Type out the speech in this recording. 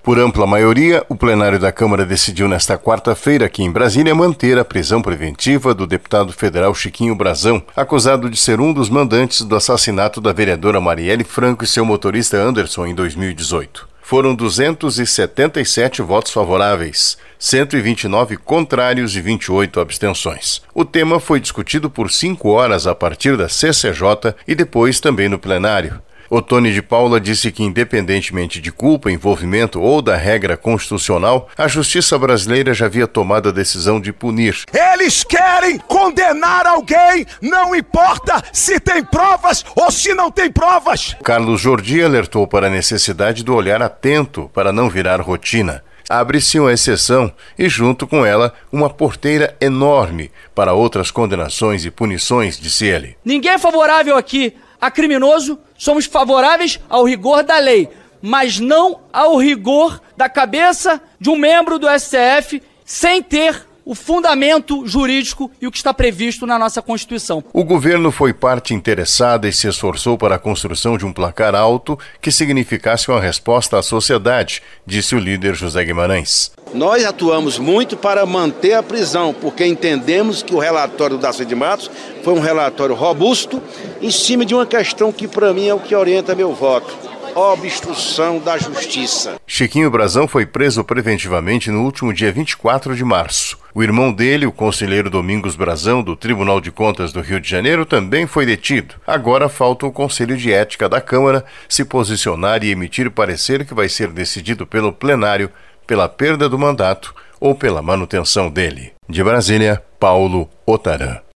Por ampla maioria, o plenário da Câmara decidiu nesta quarta-feira aqui em Brasília manter a prisão preventiva do deputado federal Chiquinho Brazão, acusado de ser um dos mandantes do assassinato da vereadora Marielle Franco e seu motorista Anderson em 2018. Foram 277 votos favoráveis, 129 contrários e 28 abstenções. O tema foi discutido por 5 horas a partir da CCJ e depois também no plenário. Ottoni de Paula disse que, independentemente de culpa, envolvimento ou da regra constitucional, a justiça brasileira já havia tomado a decisão de punir. Eles querem condenar alguém, não importa se tem provas ou se não tem provas. Carlos Jordi alertou para a necessidade do olhar atento para não virar rotina. Abre-se uma exceção e, junto com ela, uma porteira enorme para outras condenações e punições, disse ele. Ninguém é favorável aqui a criminoso, somos favoráveis ao rigor da lei, mas não ao rigor da cabeça de um membro do STF sem ter o fundamento jurídico e o que está previsto na nossa Constituição. O governo foi parte interessada e se esforçou para a construção de um placar alto que significasse uma resposta à sociedade, disse o líder José Guimarães. Nós atuamos muito para manter a prisão, porque entendemos que o relatório da Darcy de Matos foi um relatório robusto em cima de uma questão que, para mim, é o que orienta meu voto: obstrução da justiça. Chiquinho Brazão foi preso preventivamente no último dia 24 de março. O irmão dele, o conselheiro Domingos Brazão, do Tribunal de Contas do Rio de Janeiro, também foi detido. Agora falta o Conselho de Ética da Câmara se posicionar e emitir parecer que vai ser decidido pelo plenário pela perda do mandato ou pela manutenção dele. De Brasília, Paulo Otarã.